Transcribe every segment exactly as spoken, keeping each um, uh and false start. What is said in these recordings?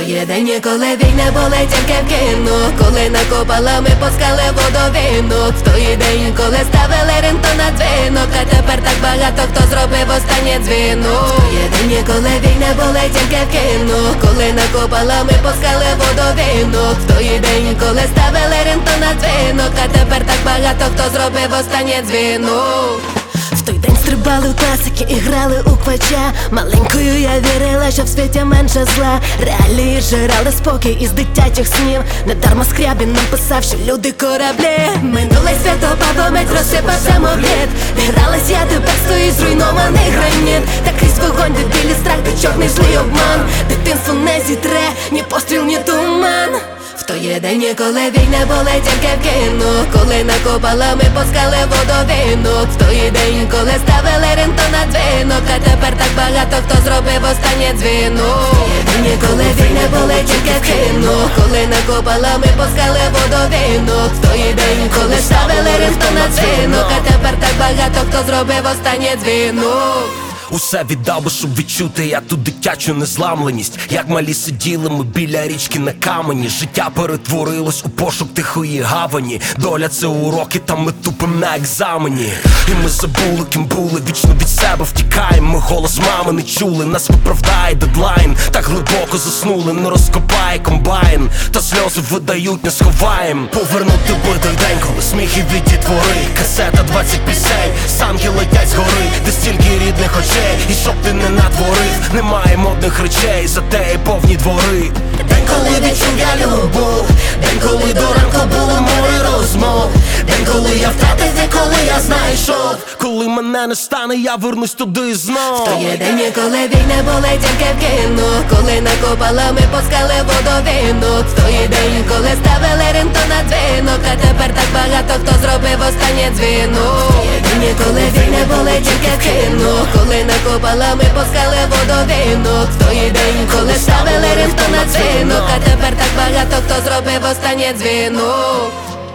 Є день, коли війни були тільки в кіно, коли накопалами пускали водовинок. В той день, коли ставили ринто на дзвінок, а тепер так багато хто зробив останнє дзвінок. Є день, коли війни були тільки в кіно, коли накопалами пускали водовинок. В той день, коли ставили ринто на дзвінок, а тепер так багато хто зробив останнє дзвінок. В той день стрибали в класики і грали у квача. Маленькою я вірила, що в світі менше зла. Реалії жирали спокій із дитячих снів. Недарма Скрябін нам писав, що люди кораблі. Минуле свято бабомет розсипався мовліт. Де гралась я, тепер стоїть зруйнований граніт. Та крізь вогонь, де білі страх, де чорний злий обман. Дитинство не зітре, ні постріл, ні туман. То є день, коли війни були тільки в кіно, коли накопалами пускали водовинок. В той день, коли ставили ринто на дзвінок, а тепер так багато хто зробив останнє дзвінок. То є день, коли війни були тільки в кіно, коли накопалами пускали водовинок. В той день, коли ставили ринто на дзвінок, а тепер так багато хто зробив останнє дзвінок. Усе віддав би, щоб відчути я ту дитячу незламленість. Як малі сиділи ми біля річки на камені. Життя перетворилось у пошук тихої гавані. Доля це уроки, та ми тупим на екзамені. І ми забули, ким були, вічно від себе втікаємо. Ми голос мами не чули, нас виправдає дедлайн. Так глибоко заснули, не розкопає комбайн. Та сльози видають, не сховаєм. Повернути би той день, коли сміх і відтвори. Касета двадцять пісень, санки летять згори, де стільки рідних очей. І щоб ти не натворив, немає модних речей, зате є повні двори. День, коли відчув я любов, день, коли до ранку було море розмов. День, коли я втратив і коли я знайшов. Коли мене не стане, я вернусь туди знов. То є день, коли війни були тільки в кіно, коли накопалами пускали водовинок. В той день, коли ставили ринто на дзвінок, а тепер так багато хто зробив останнє дзвінок. То є день, коли війни були тільки в кіно, коли накопалами пускали водовинок. В той день, коли ставили ринто на дзвінок, а тепер так багато хто зробив останнє дзвінок.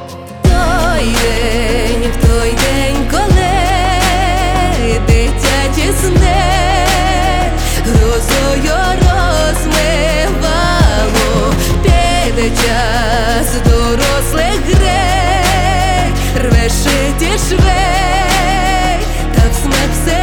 Той день, в той день, коли дитячі сни грозою розмивало. Піде час дорослих грей, рве шиті швей, та в смерть все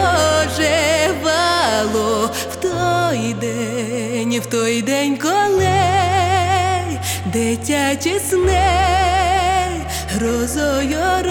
оживало. В той день, в той день, коли дитячі сни грозою